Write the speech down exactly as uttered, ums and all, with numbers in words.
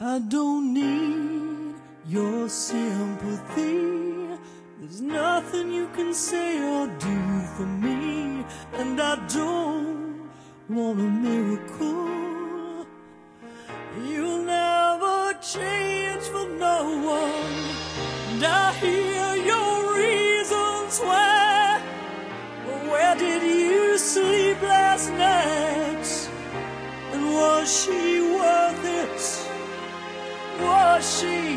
I don't need your sympathy. There's nothing you can say or do for me, and I don't want a miracle. You'll never change for no one, and I hear your reasons why. But where did you sleep last night? And was she worth it? Was she